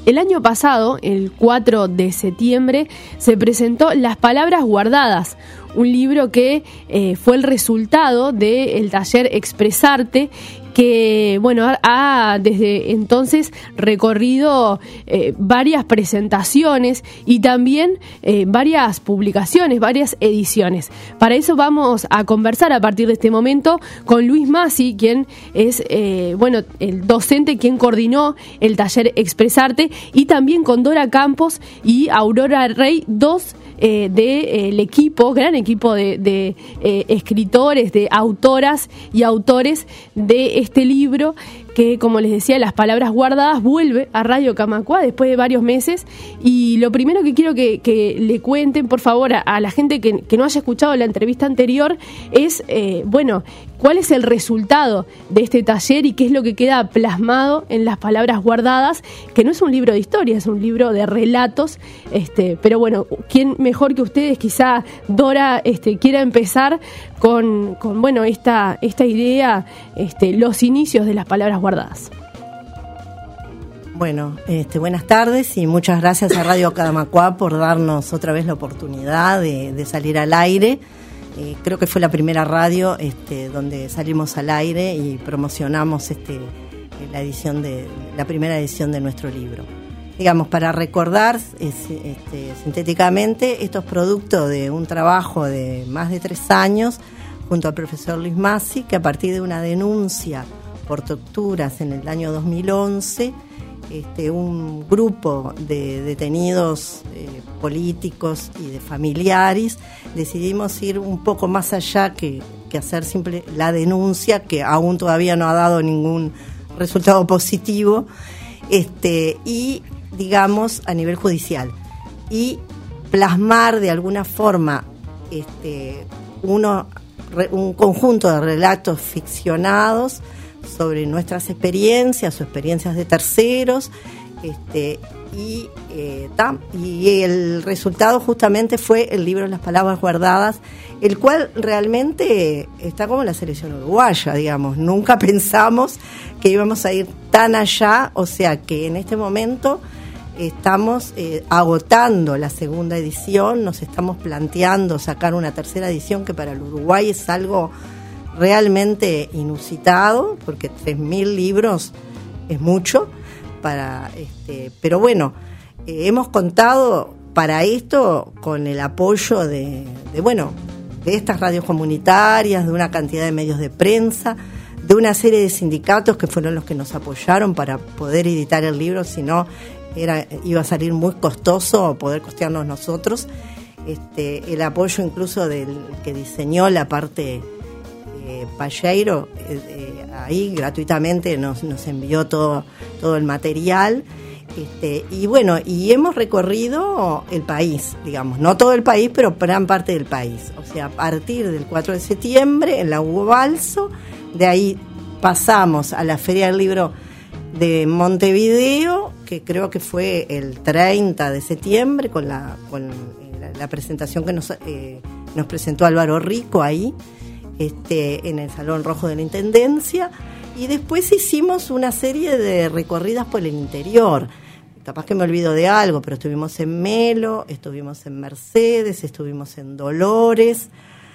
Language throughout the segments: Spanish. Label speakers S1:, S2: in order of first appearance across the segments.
S1: El año pasado, el 4 de septiembre, se presentó Las Palabras Guardadas, un libro que fue el resultado del taller Expresarte, que ha desde entonces recorrido varias presentaciones y también varias publicaciones, varias ediciones. Para eso vamos a conversar a partir de este momento con Luis Masi, quien es el docente quien coordinó el taller Expresarte, y también con Dora Campos y Aurora Rey, dos del equipo, gran equipo de escritores, de autoras y autores de este libro que, como les decía, Las Palabras Guardadas vuelve a Radio Camacuá después de varios meses. Y lo primero que quiero que le cuenten, por favor, a la gente que no haya escuchado la entrevista anterior es, cuál es el resultado de este taller y qué es lo que queda plasmado en Las Palabras Guardadas, que no es un libro de historia, es un libro de relatos, pero bueno, ¿quién mejor que ustedes? Quizá Dora quiera empezar con esta idea, los inicios de Las Palabras Guardadas.
S2: Bueno, buenas tardes y muchas gracias a Radio Camacuá por darnos otra vez la oportunidad de salir al aire. Creo que fue la radio donde salimos al aire y promocionamos la primera edición de nuestro libro. Digamos, para recordar sintéticamente, esto es producto de un trabajo de más de 3 años junto al profesor Luis Masi, que a partir de una denuncia por torturas en el año 2011, un grupo de detenidos políticos y de familiares decidimos ir un poco más allá que hacer simple la denuncia, que aún todavía no ha dado ningún resultado positivo, y digamos a nivel judicial, y plasmar de alguna forma un conjunto de relatos ficcionados sobre nuestras experiencias o experiencias de terceros, y el resultado justamente fue el libro Las Palabras Guardadas, el cual realmente está como la selección uruguaya, digamos. Nunca pensamos que íbamos a ir tan allá, o sea que en este momento estamos agotando la segunda edición, nos estamos planteando sacar una tercera edición, que para el Uruguay es algo realmente inusitado, porque 3.000 libros es mucho pero bueno, hemos contado para esto con el apoyo de estas radios comunitarias, de una cantidad de medios de prensa, de una serie de sindicatos que fueron los que nos apoyaron para poder editar el libro, si no iba a salir muy costoso poder costearnos nosotros. El apoyo incluso del que diseñó la parte Palleiro, ahí gratuitamente nos envió todo el material, y hemos recorrido el país, digamos, no todo el país, pero gran parte del país, o sea, a partir del 4 de septiembre en la Hugo Balso, de ahí pasamos a la Feria del Libro de Montevideo, que creo que fue el 30 de septiembre, con la presentación que nos presentó Álvaro Rico ahí, en el Salón Rojo de la Intendencia, y después hicimos una serie de recorridas por el interior. Capaz que me olvido de algo, pero estuvimos en Melo, estuvimos en Mercedes, estuvimos en Dolores,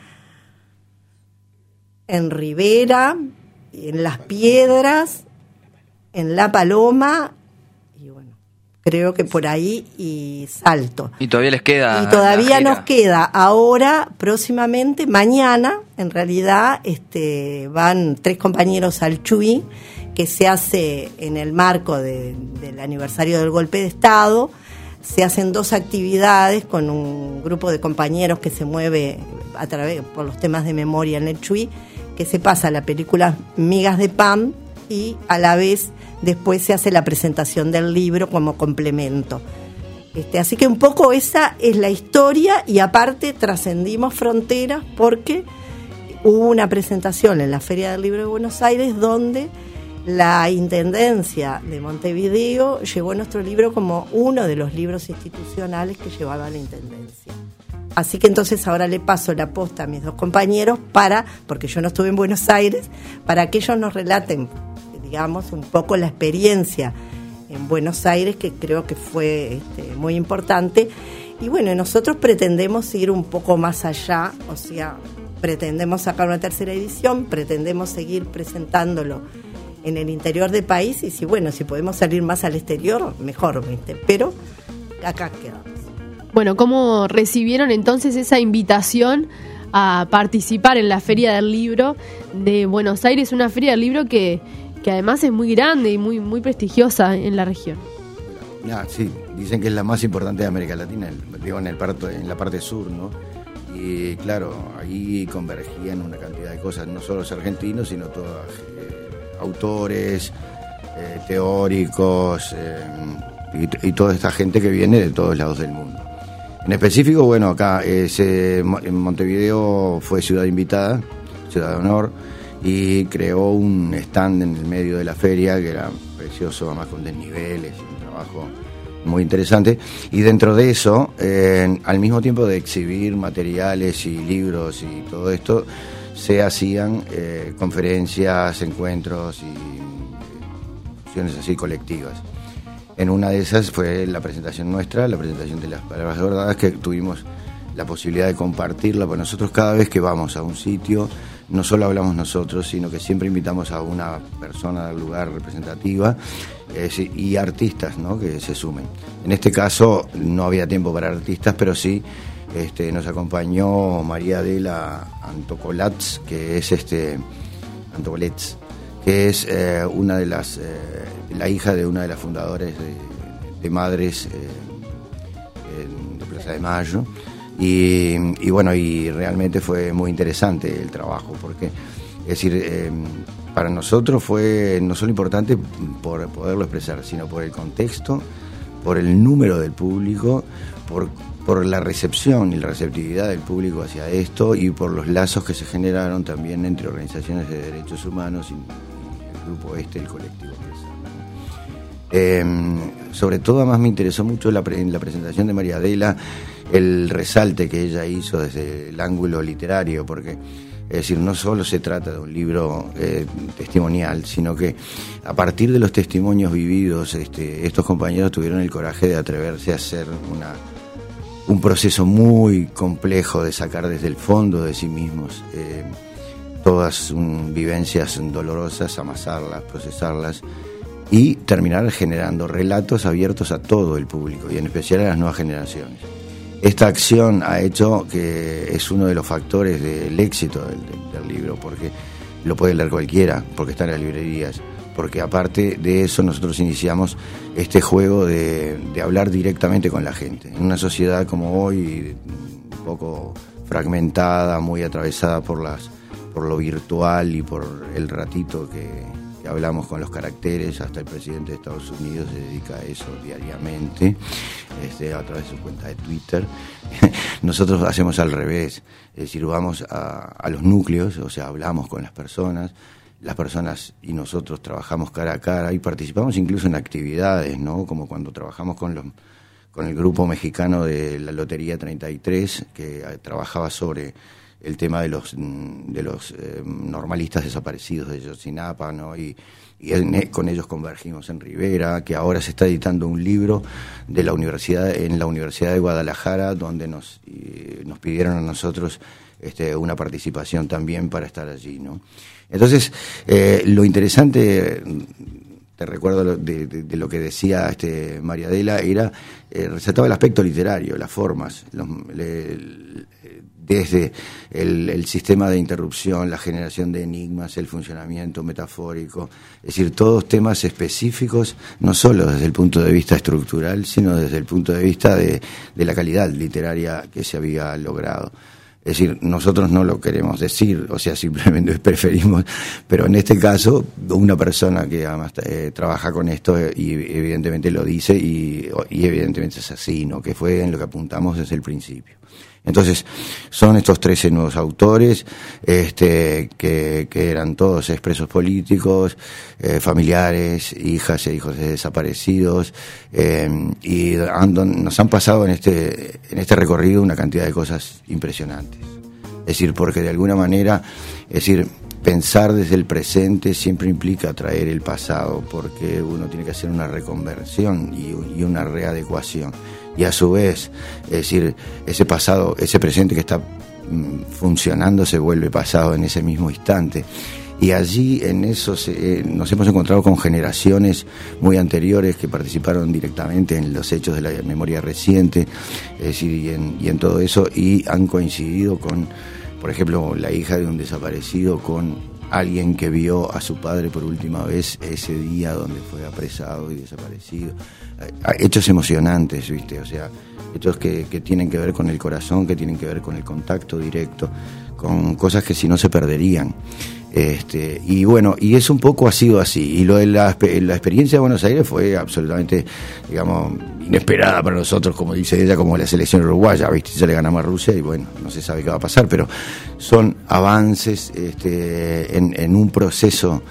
S2: en Rivera, en Las Piedras, en La Paloma, y bueno, creo que por ahí, y Salto.
S3: Y todavía les queda.
S2: Y todavía nos queda ahora, próximamente, mañana, en realidad, van 3 compañeros al Chuy, que se hace en el marco del aniversario del golpe de Estado. Se hacen 2 actividades con un grupo de compañeros que se mueve por los temas de memoria en el Chuy, que se pasa la película Migas de Pan, y a la vez después se hace la presentación del libro como complemento. Así que un poco esa es la historia, y aparte trascendimos fronteras porque hubo una presentación en la Feria del Libro de Buenos Aires donde la Intendencia de Montevideo llevó nuestro libro como uno de los libros institucionales que llevaba la Intendencia. Así que entonces ahora le paso la posta a mis 2 compañeros porque yo no estuve en Buenos Aires, para que ellos nos relaten, digamos, un poco la experiencia en Buenos Aires, que creo que fue muy importante. Y bueno, nosotros pretendemos ir un poco más allá, o sea, pretendemos sacar una tercera edición, pretendemos seguir presentándolo en el interior del país, y si podemos salir más al exterior, mejor, ¿viste? Pero acá quedamos.
S1: Bueno, ¿cómo recibieron entonces esa invitación a participar en la Feria del Libro de Buenos Aires? Una Feria del Libro que además es muy grande y muy, muy prestigiosa en la región.
S3: Sí, dicen que es la más importante de América Latina, digo, en la parte sur, ¿no? Y claro, ahí convergían una cantidad de cosas, no solo los argentinos, sino todos autores, teóricos, y toda esta gente que viene de todos lados del mundo. En específico, bueno, acá en Montevideo fue ciudad invitada, ciudad de honor, y creó un stand en el medio de la feria que era precioso, además con desniveles, un trabajo muy interesante. Y dentro de eso, al mismo tiempo de exhibir materiales y libros y todo esto, se hacían conferencias, encuentros y acciones así colectivas. En una de esas fue la presentación nuestra, la presentación de las palabras guardadas, que tuvimos la posibilidad de compartirla, porque nosotros cada vez que vamos a un sitio, no solo hablamos nosotros, sino que siempre invitamos a una persona del lugar representativa y artistas, ¿no?, que se sumen. En este caso no había tiempo para artistas, pero sí nos acompañó María Adela Antocolats, que es Antocolets, que es una de las la hija de una de las fundadoras de Madres de Plaza de Mayo. Y bueno, y realmente fue muy interesante el trabajo, porque, es decir, para nosotros fue no solo importante por poderlo expresar, sino por el contexto, por el número del público, por la recepción y la receptividad del público hacia esto, y por los lazos que se generaron también entre organizaciones de derechos humanos y el grupo el colectivo. Sobre todo, además, me interesó mucho en la presentación de María Adela el resalte que ella hizo desde el ángulo literario, porque, es decir, no solo se trata de un libro testimonial, sino que a partir de los testimonios vividos, estos compañeros tuvieron el coraje de atreverse a hacer un proceso muy complejo de sacar desde el fondo de sí mismos todas vivencias dolorosas, amasarlas, procesarlas y terminar generando relatos abiertos a todo el público y en especial a las nuevas generaciones. Esta acción ha hecho que es uno de los factores del éxito del libro, porque lo puede leer cualquiera, porque está en las librerías, porque aparte de eso nosotros iniciamos este juego de hablar directamente con la gente. En una sociedad como hoy, un poco fragmentada, muy atravesada por lo virtual y por el ratito que hablamos con los caracteres, hasta el presidente de Estados Unidos se dedica a eso diariamente, a través de su cuenta de Twitter. Nosotros hacemos al revés, es decir, vamos a los núcleos, o sea, hablamos con las personas y nosotros trabajamos cara a cara y participamos incluso en actividades, ¿no?, como cuando trabajamos con el grupo mexicano de la Lotería 33, que trabajaba sobre el tema de los normalistas desaparecidos de Yotzinapa, ¿no? Y con ellos convergimos en Rivera, que ahora se está editando un libro en la Universidad de Guadalajara, donde nos pidieron a nosotros una participación también para estar allí, ¿no? Entonces, lo interesante, te recuerdo de lo que decía María Adela, era resaltaba el aspecto literario, las formas, desde el sistema de interrupción, la generación de enigmas, el funcionamiento metafórico, es decir, todos temas específicos, no solo desde el punto de vista estructural, sino desde el punto de vista de la calidad literaria que se había logrado. Es decir, nosotros no lo queremos decir, o sea, simplemente preferimos, pero en este caso, una persona que además trabaja con esto y evidentemente lo dice y evidentemente es así, ¿no?, que fue en lo que apuntamos desde el principio. Entonces, son estos 13 nuevos autores, que eran todos expresos políticos, familiares, hijas e hijos de desaparecidos, y nos han pasado en este recorrido una cantidad de cosas impresionantes. Es decir, porque de alguna manera, pensar desde el presente siempre implica traer el pasado, porque uno tiene que hacer una reconversión y una readecuación. Y a su vez, es decir, ese pasado, ese presente que está funcionando se vuelve pasado en ese mismo instante. Y allí en eso nos hemos encontrado con generaciones muy anteriores que participaron directamente en los hechos de la memoria reciente, es decir, y en todo eso, y han coincidido con, por ejemplo, la hija de un desaparecido con alguien que vio a su padre por última vez ese día donde fue apresado y desaparecido. Hechos emocionantes, ¿viste? O sea, hechos que tienen que ver con el corazón, que tienen que ver con el contacto directo, con cosas que si no se perderían. Y bueno, y es un poco ha sido así. Y lo de la experiencia de Buenos Aires fue absolutamente, digamos, inesperada para nosotros, como dice ella, como la selección uruguaya, ¿viste? Ya le ganamos a Rusia y bueno, no se sabe qué va a pasar, pero son avances en un proceso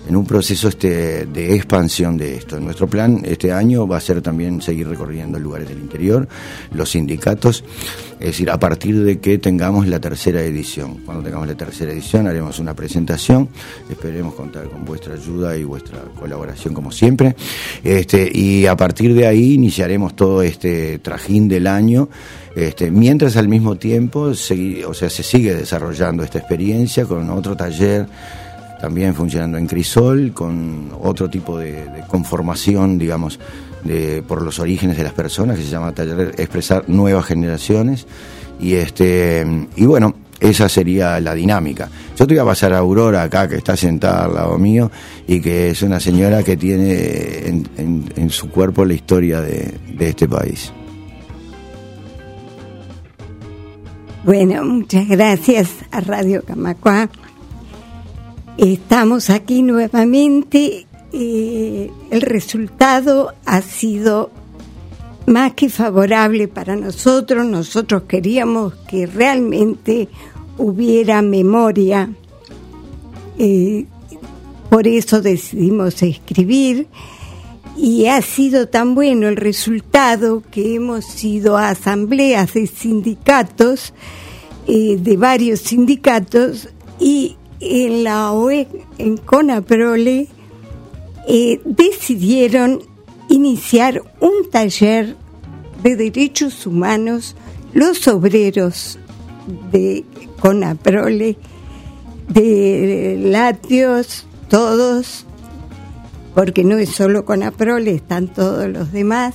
S3: de expansión de esto. Nuestro plan este año va a ser también seguir recorriendo lugares del interior, los sindicatos, es decir, a partir de que tengamos la tercera edición. Cuando tengamos la tercera edición haremos una presentación, esperemos contar con vuestra ayuda y vuestra colaboración como siempre, y a partir de ahí iniciaremos todo este trajín del año, mientras al mismo tiempo se sigue desarrollando esta experiencia con otro taller también funcionando en Crisol, con otro tipo de conformación, digamos, por los orígenes de las personas, que se llama Taller Expresar Nuevas Generaciones, y bueno, esa sería la dinámica. Yo te voy a pasar a Aurora acá, que está sentada al lado mío, y que es una señora que tiene en su cuerpo la historia de este país.
S4: Bueno, muchas gracias a Radio Camacuá. Estamos aquí nuevamente. El resultado ha sido más que favorable para nosotros. Nosotros queríamos que realmente hubiera memoria. Por eso decidimos escribir. Y ha sido tan bueno el resultado que hemos ido a asambleas de sindicatos, de varios sindicatos, y en la OE, en CONAPROLE, decidieron iniciar un taller de derechos humanos, los obreros de CONAPROLE, de lácteos, todos, porque no es solo CONAPROLE, están todos los demás,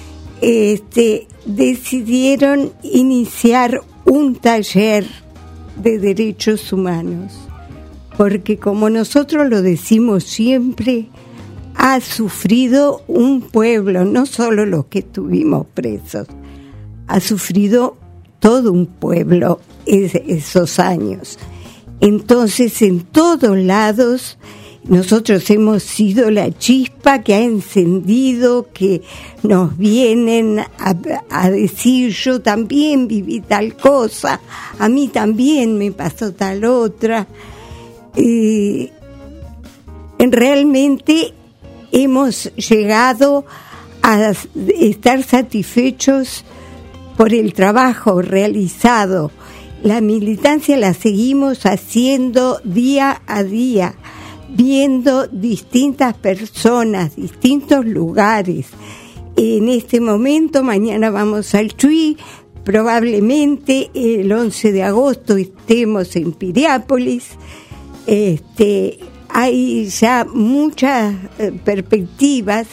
S4: decidieron iniciar un taller de derechos humanos. Porque como nosotros lo decimos siempre, ha sufrido un pueblo, no solo los que estuvimos presos, ha sufrido todo un pueblo esos años. Entonces, en todos lados, nosotros hemos sido la chispa que ha encendido, que nos vienen a decir, yo también viví tal cosa, a mí también me pasó tal otra. Realmente hemos llegado a estar satisfechos por el trabajo realizado. La militancia la seguimos haciendo día a día, viendo distintas personas, distintos lugares. En este momento, mañana vamos al Chuy, probablemente el 11 de agosto estemos en Piriápolis. Hay ya muchas perspectivas.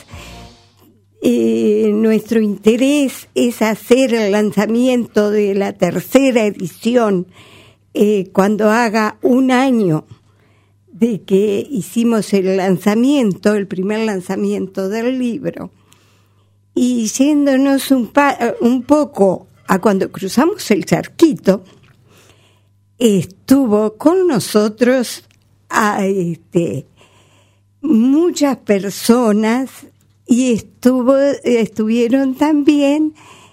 S4: Nuestro interés es hacer el lanzamiento de la tercera edición cuando haga un año de que hicimos el lanzamiento, el primer lanzamiento del libro. Y yéndonos un poco a cuando cruzamos el charquito, estuvo con nosotros muchas personas y estuvieron también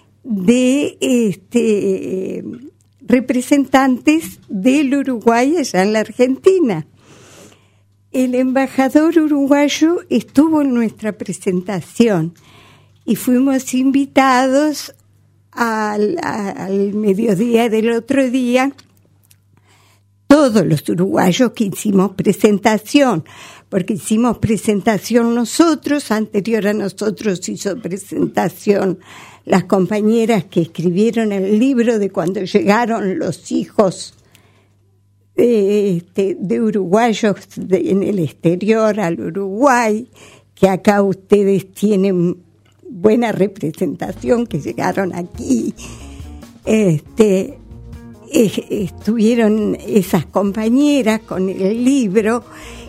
S4: de representantes del Uruguay allá en la Argentina. El embajador uruguayo estuvo en nuestra presentación y fuimos invitados al mediodía del otro día. todos los uruguayos que hicimos presentación, porque hicimos presentación nosotros, anterior a nosotros hizo presentación las compañeras que escribieron el libro de cuando llegaron los hijos de uruguayos en el exterior al Uruguay, que acá ustedes tienen buena representación, que llegaron aquí. Estuvieron esas compañeras con el libro.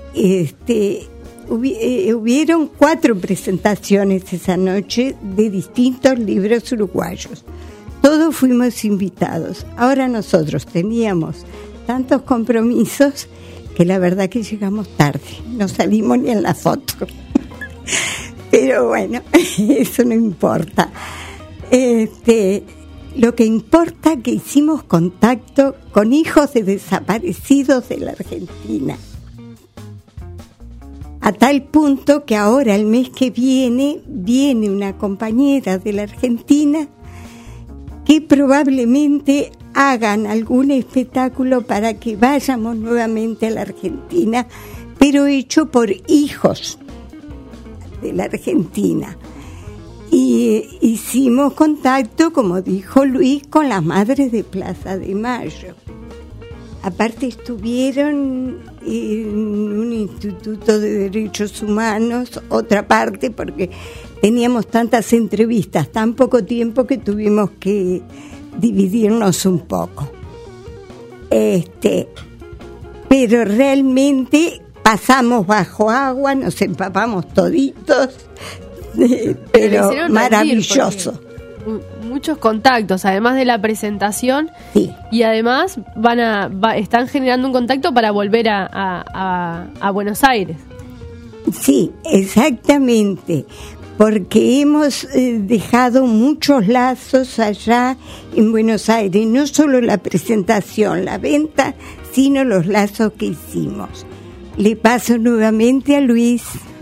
S4: Hubieron 4 presentaciones esa noche de distintos libros uruguayos. Todos fuimos invitados. Ahora nosotros teníamos tantos compromisos que la verdad que llegamos tarde. No salimos ni en la foto. Pero bueno, eso no importa. Lo que importa es que hicimos contacto con hijos de desaparecidos de la Argentina. A tal punto que ahora, el mes que viene una compañera de la Argentina que probablemente hagan algún espectáculo para que vayamos nuevamente a la Argentina, pero hecho por hijos de la Argentina. Y hicimos contacto, como dijo Luis, con las madres de Plaza de Mayo. Aparte estuvieron en un instituto de derechos humanos, otra parte, porque teníamos tantas entrevistas, tan poco tiempo que tuvimos que dividirnos un poco. Pero realmente pasamos bajo agua, nos empapamos toditos, pero maravilloso.
S1: Muchos contactos, además de la presentación,
S4: sí.
S1: Y además están generando un contacto para volver a Buenos Aires.
S4: Sí, exactamente, porque hemos dejado muchos lazos allá en Buenos Aires, no solo la presentación, la venta, sino los lazos que hicimos. Le paso nuevamente a Luis.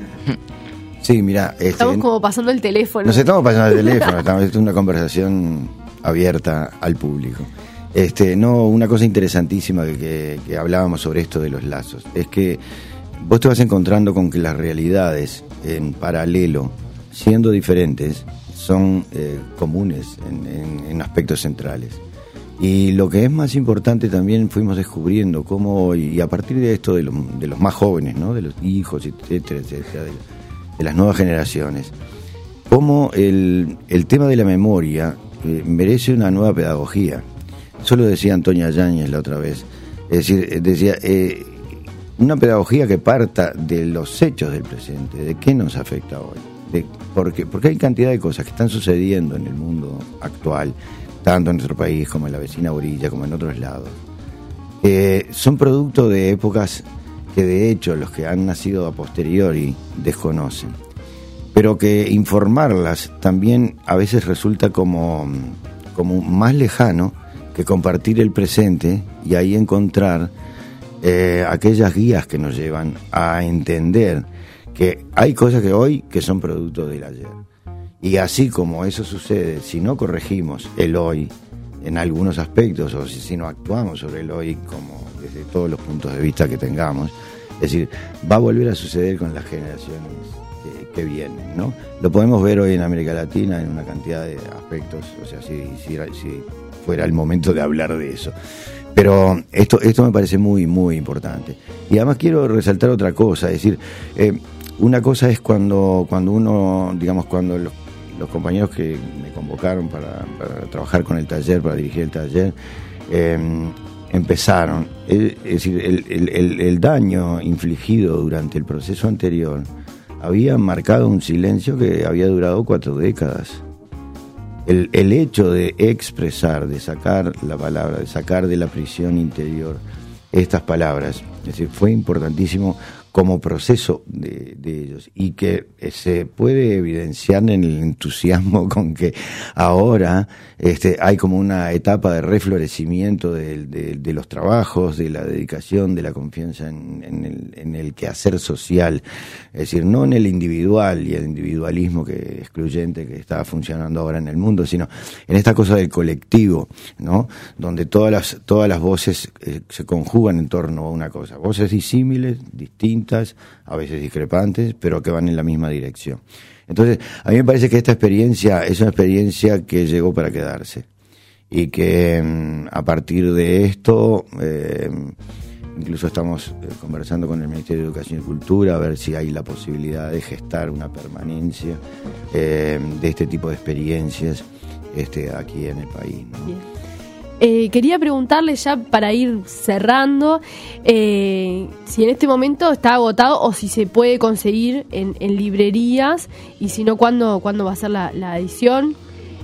S3: Sí, mira,
S1: estamos como pasando el teléfono.
S3: Nos estamos pasando el teléfono, es una conversación abierta al público. Una cosa interesantísima que hablábamos sobre esto de los lazos, es que vos te vas encontrando con que las realidades en paralelo, siendo diferentes, son comunes en aspectos centrales. Y lo que es más importante también fuimos descubriendo cómo, y a partir de esto de los más jóvenes, ¿no? De los hijos, etcétera, de las nuevas generaciones, cómo el tema de la memoria merece una nueva pedagogía. Eso lo decía Antonia Yáñez la otra vez. Es decir, decía, una pedagogía que parta de los hechos del presente, de qué nos afecta hoy. Porque hay cantidad de cosas que están sucediendo en el mundo actual, tanto en nuestro país como en la vecina orilla, como en otros lados, son producto de épocas que de hecho los que han nacido a posteriori desconocen, pero que informarlas también a veces resulta como más lejano que compartir el presente y ahí encontrar aquellas guías que nos llevan a entender que hay cosas que hoy que son producto del ayer. Y así como eso sucede, si no corregimos el hoy en algunos aspectos, o si no actuamos sobre el hoy como desde todos los puntos de vista que tengamos, es decir, va a volver a suceder con las generaciones que vienen, ¿no? Lo podemos ver hoy en América Latina en una cantidad de aspectos, o sea, si fuera el momento de hablar de eso. Pero esto me parece muy, muy importante. Y además quiero resaltar otra cosa, es decir, una cosa es cuando uno, digamos, cuando los compañeros que me convocaron para trabajar con el taller, para dirigir el taller, empezaron, es decir, el daño infligido durante el proceso anterior había marcado un silencio que había durado 4 décadas. El hecho de expresar, de sacar la palabra, de sacar de la prisión interior estas palabras, es decir, fue importantísimo como proceso de ellos, y que se puede evidenciar en el entusiasmo con que ahora hay como una etapa de reflorecimiento de los trabajos, de la dedicación, de la confianza en el quehacer social, es decir, no en el individual y el individualismo excluyente que está funcionando ahora en el mundo, sino en esta cosa del colectivo, ¿no? Donde todas las voces se conjugan en torno a una cosa, voces disímiles, distintas, a veces discrepantes, pero que van en la misma dirección. Entonces, a mí me parece que esta experiencia es una experiencia que llegó para quedarse, y que a partir de esto, incluso estamos conversando con el Ministerio de Educación y Cultura a ver si hay la posibilidad de gestar una permanencia de este tipo de experiencias aquí en el país, ¿no?
S1: Bien. Quería preguntarle ya para ir cerrando si en este momento está agotado o si se puede conseguir en librerías, y si no, ¿cuándo va a ser la edición?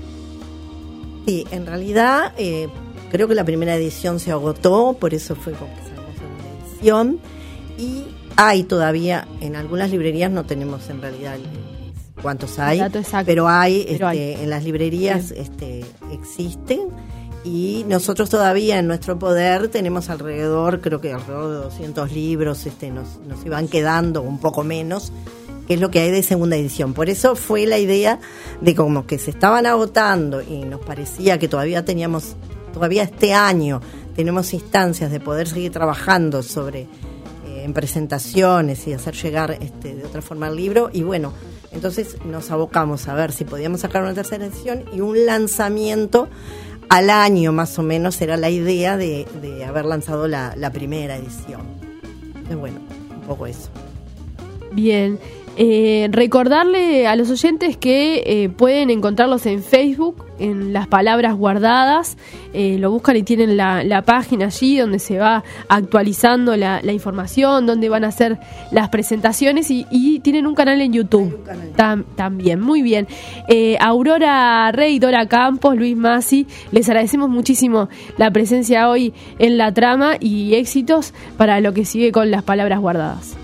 S2: Sí, en realidad creo que la primera edición se agotó, por eso fue como que sacamos una edición, y hay todavía en algunas librerías, no tenemos en realidad cuántos hay, pero hay, en las librerías existen. Y nosotros todavía en nuestro poder tenemos creo que alrededor de 200 libros, nos iban quedando un poco menos, que es lo que hay de segunda edición. Por eso fue la idea de como que se estaban agotando y nos parecía que todavía este año tenemos instancias de poder seguir trabajando sobre en presentaciones y hacer llegar de otra forma el libro, y bueno, entonces nos abocamos a ver si podíamos sacar una tercera edición y un lanzamiento al año más o menos. Era la idea de haber lanzado la primera edición. Entonces, bueno, un poco eso. Bien.
S1: Recordarle a los oyentes que pueden encontrarlos en Facebook, en Las Palabras Guardadas. Lo buscan y tienen la página allí donde se va actualizando la información, donde van a hacer las presentaciones, y tienen un canal en YouTube también. Muy bien. Aurora Rey, Dora Campos, Luis Masi, les agradecemos muchísimo la presencia hoy en La Trama, y éxitos para lo que sigue con Las Palabras Guardadas.